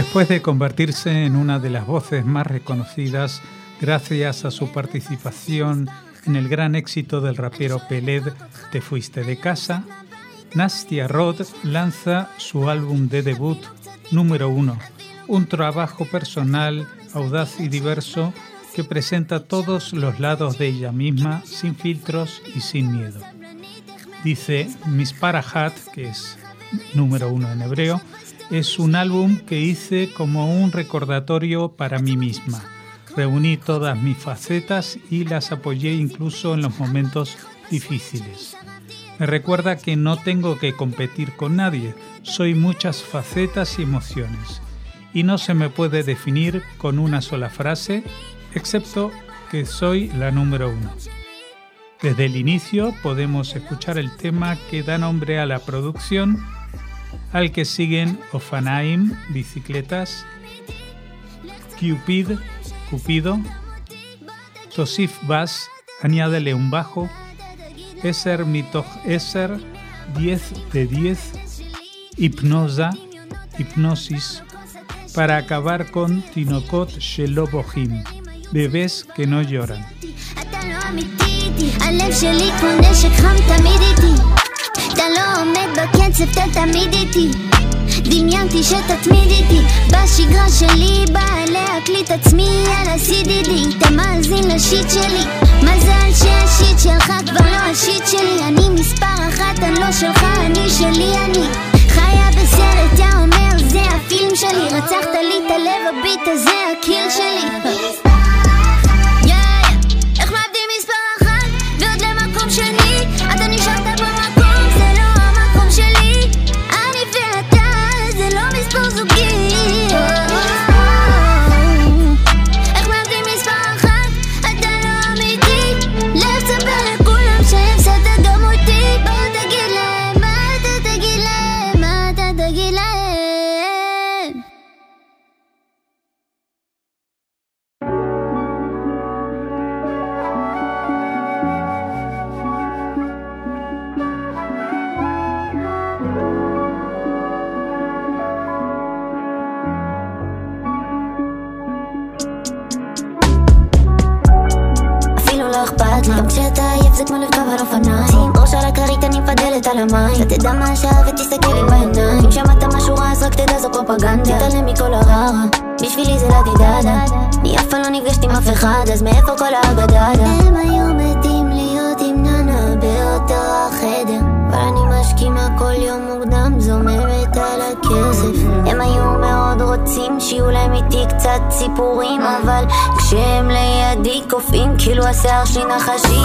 Después de convertirse en una de las voces más reconocidas gracias a su participación en el gran éxito del rapero Peled, Te fuiste de casa, Nastia Rod lanza su álbum de debut número 1, un trabajo personal, audaz y diverso que presenta todos los lados de ella misma, sin filtros y sin miedo. Dice, Misparahat, que es número 1 en hebreo, es un álbum que hice como un recordatorio para mí misma. Reuní todas mis facetas y las apoyé incluso en los momentos difíciles. Me recuerda que no tengo que competir con nadie, soy muchas facetas y emociones. Y no se me puede definir con una sola frase, excepto que soy la número 1. Desde el inicio podemos escuchar el tema que da nombre a la producción, al que siguen Ofanaim, bicicletas, Cupido, Tosif Bass, añádele un bajo, Eser Mitoch Eser, 10 de 10, Hipnosis, para acabar con Tinokot Shelo Bohim, bebés que no lloran. הלב שלי כמו נשק חם תמיד איתי אתה לא עומד בקצב תתמיד איתי דמיינתי שתתמיד איתי בשגרה שלי בא להקליט עצמי על ה-CDD אתה מאזין לשיט שלי מזל שהשיט שלך כבר לא השיט שלי אני מספר אחת אני לא שלך אני שלי אני חיה בסרט אתה אומר זה הפילם שלי רצחת לי את הלב הביט הזה הקיל שלי שני, אתה נשארת במקום, זה לא המקום שלי אני ואתה, זה לא מספר זוגי איך מאבדים מספר אחת, אתה לא אמיתי לך תספר לכולם שהפסדת גם אותי בוא תגיד להם, מה אתה תגיד להם, מה אתה תגיד להם גם כשאתה עייף זה כמו לרכב על אופניים ראש על הכרית אני מפדלת על המים אתה תדע מה השעה ותסתכל לי בעיניים אם שמעת משהו רע אז רק תדע זו פרופגנדה תתעלם מכל הרע בשבילי זה לדידדה אני אף פעם לא נפגשת עם אף אחד אז מאיפה כל האגדה הם היו מתים להיות עם ננה באותו החדר אבל אני משכימה כל יום מוקדם זומרת על הכסף הם היו מאוד רוצים שיהיו להם איתי קצת סיפורים אבל כשהם לידי קופאים כאילו השיער שלי נחשי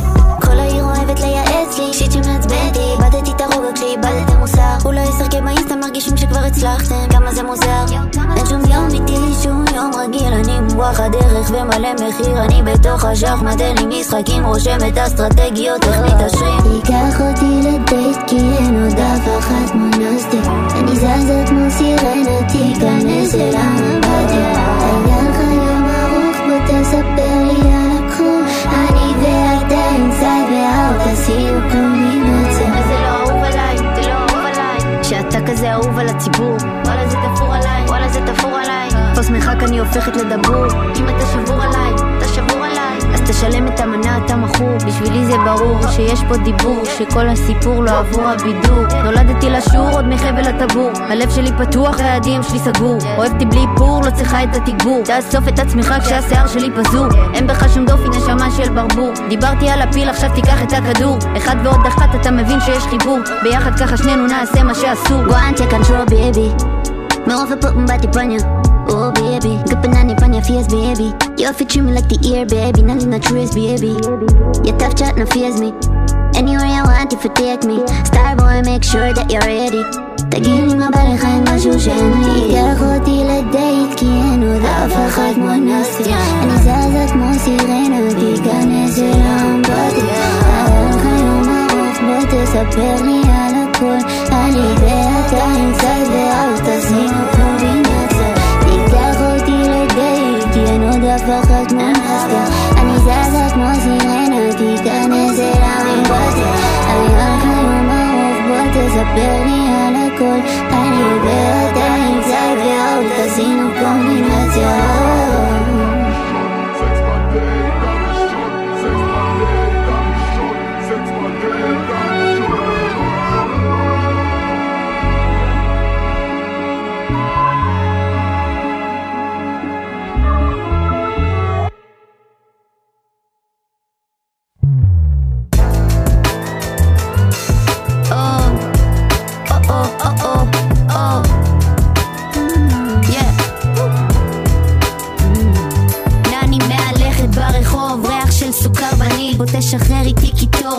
כל העיר אוהבת לייעץ לי שיט שמעצבתי איבדתי את הרוגע כשאיבדתם מוסר אולי ישחקי באינסטה מרגישים שכבר הצלחתם כמה זה מוזר אין שום יום איתי שום יום רגיל אני מוח הדרך ומלא מחיר אני בתוך השחמט אין לי משחקים רושמת אסטרטגיות תכנית השרים תיקח אותי לדייט כי אין עוד אף אחת מונסטר אני זזה כמו סירנה תיכנס אל האמבטיה היה לך יום ארוך בוא תספר לי על הכל אני ואתה אינסייד ואוט עשינו קומבינציה זה לא אהוב עליי, זה לא אהוב עליי שאתה כזה אהוב על הציבור וואלה זה תפור עליי, וואלה זה תפור עליי פוס מחק אני הופכת לדבור אם אתה שבור עליי, אתה שבור עליי אז תשלם את המנה, אתה מכור בשבילי זה ברור שיש פה דיבור שכל הסיפור לא עבור הבידור נולדתי לשור עוד מחבל הטבור הלב שלי פתוח והידיים שלי סגור אוהבתי בלי פור, לא צריכה את התגבור תאסוף את עצמך כשהשיער שלי פזור אין בך שום דופי נשמה של ברבור דיברתי על הפיל עכשיו תיקח את הכדור אחד ועוד אחת אתה מבין שיש חיבור ביחד ככה שנינו נעשה מה שאסור Go and take control baby מרוב הפעם באתי פניה Oh baby, good banana on your face baby You fit treat me like the ear baby Nothing not trace baby Your tough chat no fears me Anywhere you want if you take me Starboy make sure that you're ready תגיד לי מה בא לך עם משהו שאין לי תיקח אותי לדייט כי אין עוד אף אחד כמו נסטיה אני זזה כמו סירנה תיכנס אל האמבטיה היה לך יום ארוך בוא תספר לי על הכל אני ואתה אינסייד ואוט עשינו קומבינציה תיקח אותי לדייט כי אין עוד אף אחד כמו נסטיה אני זזה כמו סירנה תיכנס אל האמבטיה היה לך יום ארוך בוא תספר לי על הכל אני ואתה אינסייד ואוט עשינו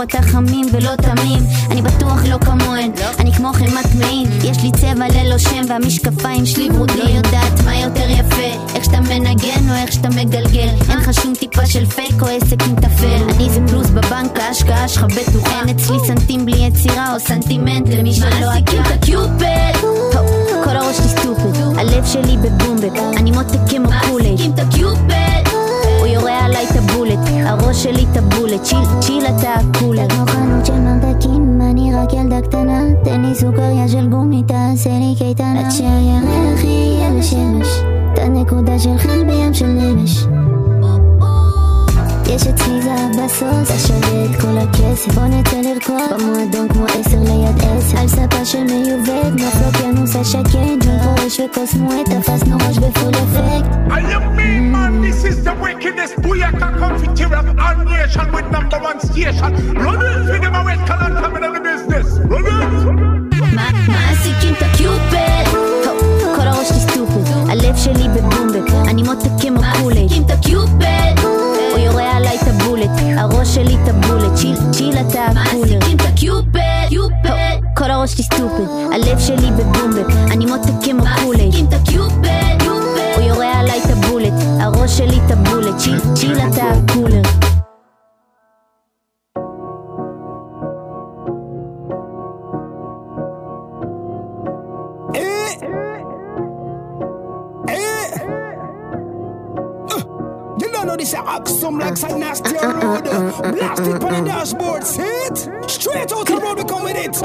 אתה חמים ולא תמים, אני בטוח לא כמוהן, אני כמו חלמת מעין, יש לי צבע ללא שם והמשקפיים שלי ורודים. לא יודעת מה יותר יפה, איך שאתה מנגן או איך שאתה מגלגל, אין לך שום טיפה של פייק או עסק עם תפל, אני זה פלוס בבנק, ההשקעה שלך בטוחה, אין אצלי סנטים בלי יצירה או סנטימנט למי שלא אתה. מעסיקים את הקיופד, כל הראש שלי סטופד, הלב שלי בבומבק, אני מותק כמו קולד. מעסיקים את הקיופד, הוא יורה עליי את הבולט, הראש שלי את הבולט, צ'יל אתה הקולר. כמו חנות של ממתקים, אני רק ילדה קטנה, תן לי סוכריה של גומי, תעשה לי קייטנה, עד שהירח יהיה בשמש, את הנקודה של חיל בים של נמש. יש אצלי זהב בסוס, אתה שווה את כל הכסף, בוא נצא לרקוד במועדון כמו 10 ליד 10, על ספה של מיובד, נפלוק ינוס השקט, ג'ון פורש וקוסמו את תפסנו ראש בפול אפקט. I am me man, this is the wickedest booyaka confetti of our nation with #1 station. Run it for them a wet color coming on the business. Run it. מעסיקים את הקיופד, כל הראש שלי סטופד, הלב שלי בבומבק, אני מותק כמו קולד. מעסיקים את הקיופד, הוא יורה עליי את הבולט, הראש שלי את הבולט, צ'יל אתה הקולר. מעסיקים את הקיופד, כל הראש שלי סטופד, הלב שלי בבומבק, אני מותק כמו קולד. מעסיקים את הקיופד, הוא יורה עליי את הבולט, הראש שלי את הבולט, צ'יל אתה הקולר. This a Axum like some nasty road. Blast it on the dashboard, see it? Straight out the road we come with it.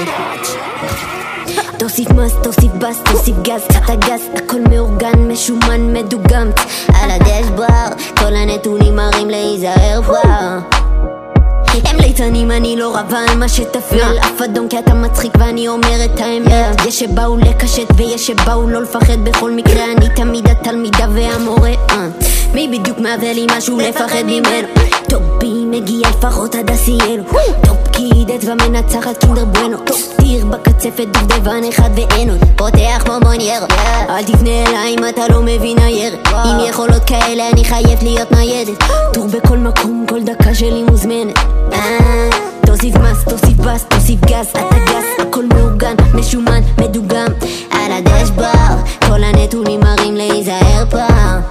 תוסיף מס, תוסיף בס, תוסיף גז, קצת הגז, הכל מאורגן, משומן, מדוגם. על הדשבורד, כל הנתונים מראים להיזהר כבר. הם ליצנים, אני לא רבה על מה שתפל אף אדום כי אתה מצחיק ואני אומר את האמת. יש שבאו לקשת ויש שבאו לא לפחד, בכל מקרה אני תמיד התלמידה והמורה. מי בדיוק מהווה לי משהו לפחד ממנו? טופי מגיע לפחות עד הסיילו, טופ קיד אצבע מנצחת קינדר בואנו, טופ טיר בקצפת דובדבן אחד ואין עוד, פותח בומבוניירו. אל תפנה אליי אם אתה לא מבין הירד, עם יכולות כאלה אני חייב להיות ניידת, טור בכל מקום כל דקה שלי מוזמנת. תוסיף מס, תוסיף בס, תוסיף גז, אתה גס, הכל מאורגן, משומן, מדוגם. על הדשבורד, כל הנתונים מראים להיזהר פעם.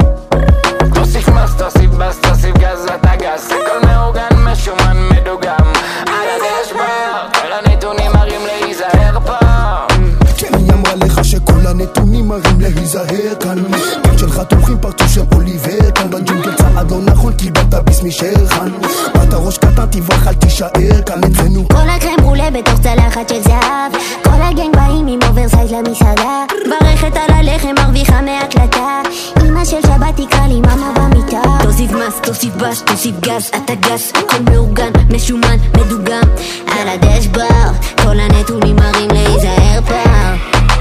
תוסיף מס, תוסיף בס, תוסיף גז, אתה גס, הכל מאורגן, משומן, מדוגם. על הדשבורד, כל הנתונים מראים להיזהר פעם. כן, היא אמרה לך שכל הנתונים מראים להיזהר כאן, גם שלך תומכים פרצו של אוליבר כאן, בג'ונגל צעד לא נכון קיבלת ביס משרחן, באת ראש קטן תברח אל תישאר כאן אצלנו. כל הקרם רולה בתוך צלחת של זהב, כל הגנג באים עם אוברסייז למסעדה, ברכת על הלחם מרוויחה מהקלטה, אמא של שבת תקרא לי מאמה במיטה. תוסיף מס, תוסיף בש, תוסיף גז, אתה גס, הכל מאורגן, משומן, מדוגם. על הדשבורד, כל הנתונים מראים להיזהר פעם.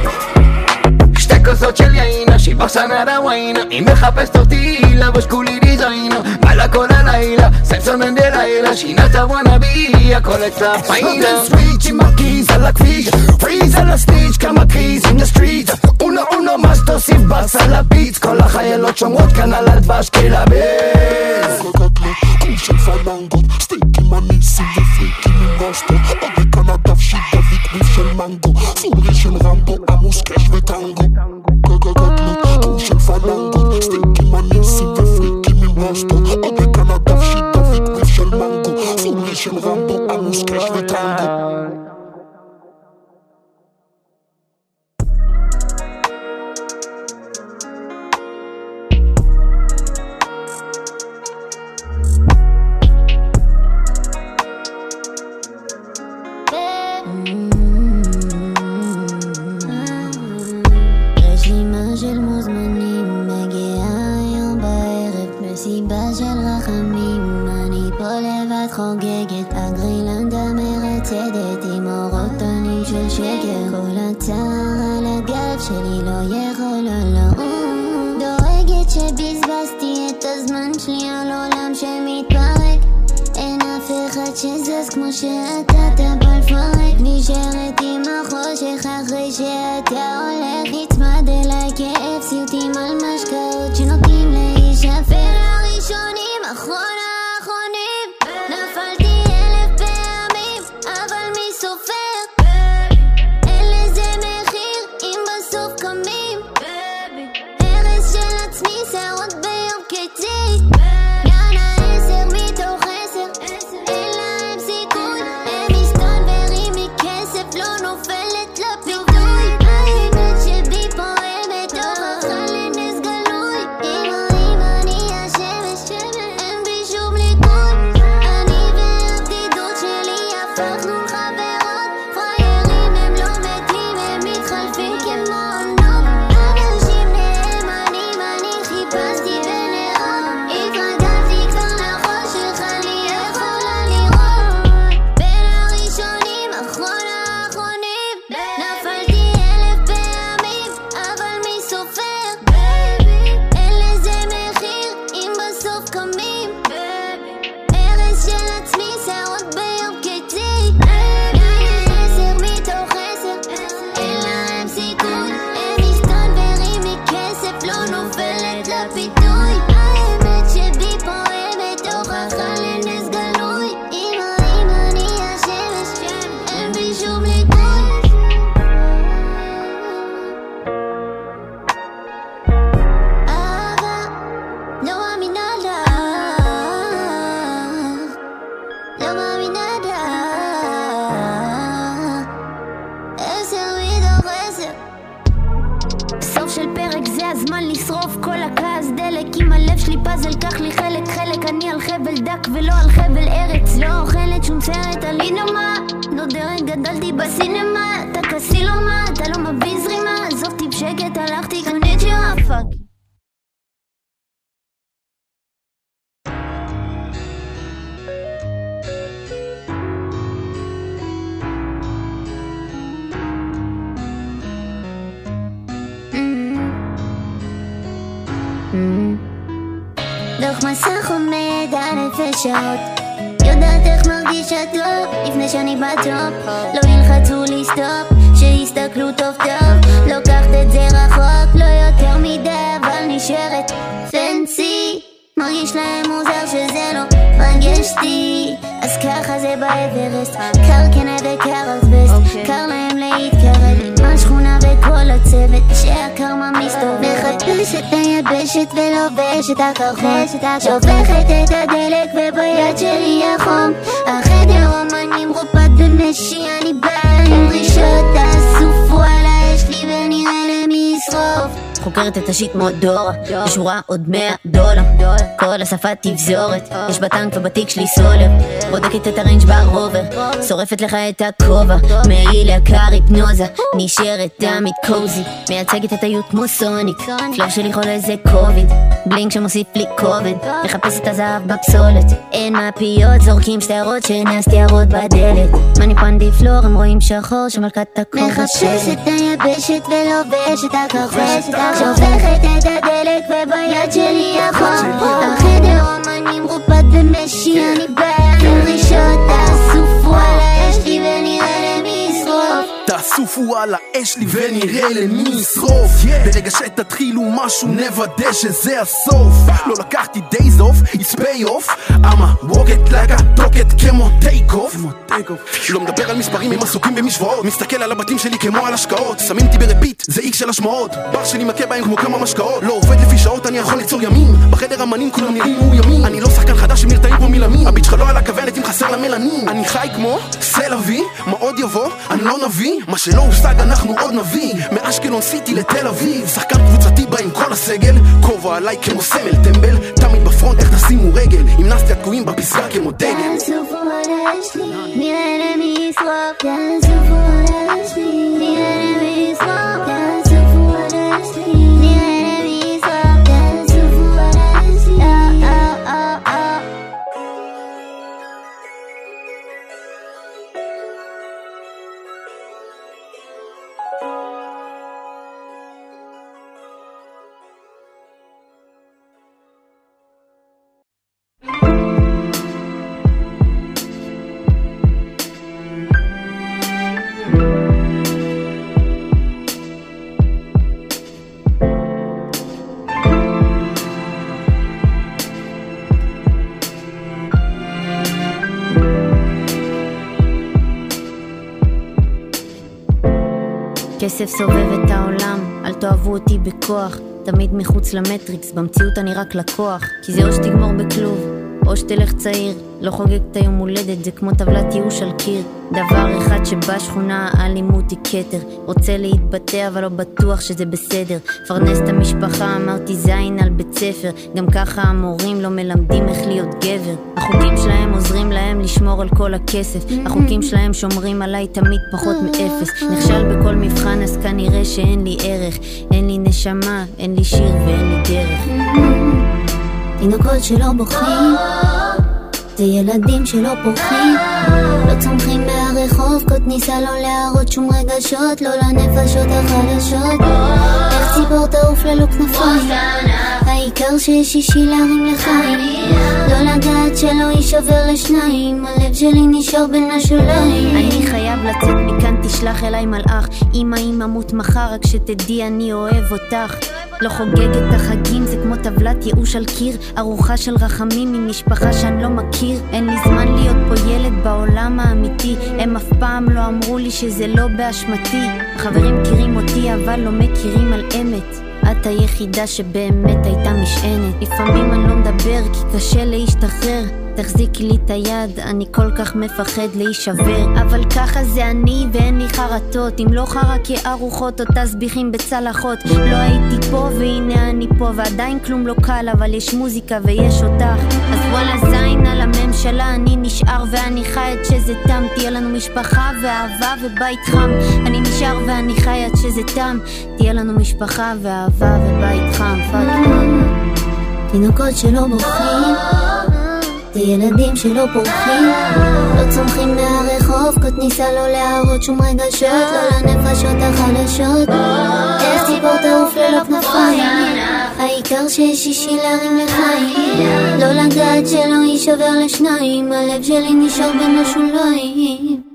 שתי כוסות של יין, שיבחסן על הוויין, אם מחפשת אותי, לבוש כולי דיזיין, בא לה כל הלילה, סמסון אין דלילה, שינת הוואנאבי, הכל אצלה פיינה. סוויץ' עם הכיס על הכביש, פריז על הסטיץ' כמה קריז עם הסטריט, אונו מס תוסיף בס על הביץ, כל החיילות שומרות כאן על הדבש כלבס. קול של פלנגות, סטייקים הניסים ופריקים עם רסטו, עוד כאן הדף שיט דביק ביף של מנגו, סורי של רמבו, עמוס קש וטנגו. קול של פלנגות, סטייקים הניסים ופריקים עם רסטו, עוד כאן הדף שיט דביק ביף של מנגו, סורי של רמבו, עמוס קש וטנגו. רשימה של מוזמנים מגיעה היום בערב, מסיבה של רחמים, אני פה לבד חוגגת, הגרילנדה מרצדת עם אורות טונים של שקר, כל הצער על הגב שלי לא יכול לא דואגת שבזבזתי את הזמן שלי על עולם שמתפרק, אין אף אחד שזז כמו שאתה בא לפרק, נשארת עם החושך אחרי שאתה הולך, נצמד אליי כאב סיוטים על משקעות שנותנים להישפר, הראשונים אחרון האחרונים, נפלתי 1000 הזמן לשרוף כל הכעס דלק עם הלב שלי פאזל, קח לי חלק חלק, אני על חבל דק ולא על חבל ארץ, לא אוכלת שום סרט על אינומה, לא דרך גדלתי בסינמה, אתה כסילומה, אתה לא מביא זרימה, עזובתי בשקט, הלכתי קונית שרפק. דוח מסך עומד על 0 שעות, יודעת איך מרגיש הטוב לפני שאני בטופ, לא ילחצו לי סטופ, שיסתכלו טוב טוב, לוקחת את זה רחוק, לא יותר מדי אבל נשארת פנסי, מרגיש להם מוזר שזה לא רגשתי, אז ככה זה באברסט, קר כנה וקר אסבסט, קר להם להתקרב עם השכונה וכל הצוות, שהקרמה מסתובב, מחפשת היבשת ולובשת הקרחות, שופכת את הדלק וביד שלי החום, החדר אומנים רופת במשי, אני באה עם דרישות, תאסופו על האש לי ונראה למי ישרוף, חוקרת את השיט מודורה, בשורה עוד $100, כל השפה תבזורת, יש בטנק ובתיק שלי סולר, בודקת את הריינג' ברובר, שורפת לך את הכובע, מעיל יקר היפנוזה, נשארת תמיד קוזי, מייצגת את היות כמו סוניק, פלור שלי חולה זה קוביד, בלינק שמוסיף לי כובד, מחפש את הזהב בפסולת, אין מפיות, זורקים שטרות שנסתי ירות בדלת, מני פנדי פלור, הם רואים שחור שמלכת הכובע, מחפשת היבשת ולובשת הקרחת, שופכת את הדלק וביד שלי החום, החדר אומנים רופת במשי, אני באה עם דרישות, תאסופו על האש לי ונראה למי ישרוף, תאסופו על האש לי ונראה למי ישרוף, ברגע שתתחילו משהו נוודא שזה הסוף, לא לקחתי days off, it's pay off, I'ma walk it like I talk it כמו take off, לא מדבר על מספרים, הם עסוקים במשוואות, מסתכל על הבתים שלי כמו על השקעות, שמים אותי ברפיט, זה איקס של השמעות, בר שלי מכה בהם כמו כמה משקעות, לא עובד לפי שעות, אני יכול ליצור ימים, בחדר אמנים כולם נראים מאוימים, אני לא שחקן חדש שמרתעים כמו מילמים, הביט שלך לא על הכוונת אם חסר למלנים, אני חי כמו סלווי, מה עוד יבוא, אני לא נביא, מה שלא הושג אנחנו עוד נביא, מאשקלון סיטי לתל אביב, שחקן קבוצתי בא עם כל הסגל, כובע עליי כמו סמל טמבל, תמיד בפרונט איך תשימו רגל, עם נסטיה תקועים בפסגה כמו דגל, תאסופו על האש לי, נראה למי ישרוף, תאסופו על האש לי, נראה למי ישרוף, תאסופו על האש לי, נראה למי ישרוף, תאסופו על האש לי, כסף סובב את העולם, אל תאהבו אותי בכוח, תמיד מחוץ למטריקס, במציאות אני רק לקוח, כי זה או שתגמור בכלוב, או שתלך צעיר, לא חוגג את היום הולדת, זה כמו טבלת ייאוש על קיר, דבר אחד שבשכונה האלימות היא כתר, רוצה להתבטא אבל לא בטוח שזה בסדר, פרנס את המשפחה, אמרתי זין על בית ספר, גם ככה המורים לא מלמדים איך להיות גבר, החוקים שלהם עוזרים להם לשמור על כל הכסף, החוקים שלהם שומרים עליי תמיד פחות מאפס, נכשל בכל מבחן אז כנראה שאין לי ערך, אין לי נשמה, אין לי שיר ואין לי דרך, תינוקות שלא בוכים, זה ילדים שלא פורחים, לא צומחים מהרחוב, כותניסה לא להראות שום רגשות, לא לנפשות החדשות, איך ציפור תעוף ללא כנפיים, העיקר שיש אישי להרים לחיים, לא לדעת שלא יישבר לשניים, הלב שלי נשאר בין השוליים, אני חייב לצאת מכאן, תשלח אליי מלאך, אמא אמות מחר, רק שתדעי אני אוהב אותך, לא חוגג את החגים, זה כמו טבלת ייאוש על קיר, ארוחה של רחמים עם משפחה שאני לא מכיר, אין לי זמן להיות פה ילד בעולם האמיתי, הם אף פעם לא אמרו לי שזה לא באשמתי, החברים מכירים אותי אבל לא מכירים על אמת, את היחידה שבאמת הייתה משענת, לפעמים אני לא מדבר כי קשה להשתחרר, תחזיקי לי את היד, אני כל כך מפחד להישבר, אבל ככה זה אני ואין לי חרטות, אם לא חרק יערוחות או תסביכים בצלחות. לא הייתי פה והנה אני פה, ועדיין כלום לא קל, אבל יש מוזיקה ויש אותך. אז וואלה זין על הממשלה, אני נשאר ואני חי עד שזה תם, תהיה לנו משפחה ואהבה ובית חם. אני נשאר ואני חי עד שזה תם, תהיה לנו משפחה ואהבה ובית חם. תינוקות שלא בורחים, זה ילדים שלא פורחים, לא צומחים מהרחוב, כותניסה לא להראות שום רגשות, לא לנפשות החדשות. איך ציפור תעוף ללא כנפיים, העיקר שיש אישי להרים לחיים, לא לגעת שלא יישבר לשניים, הלב שלי נשאר בין השוליים.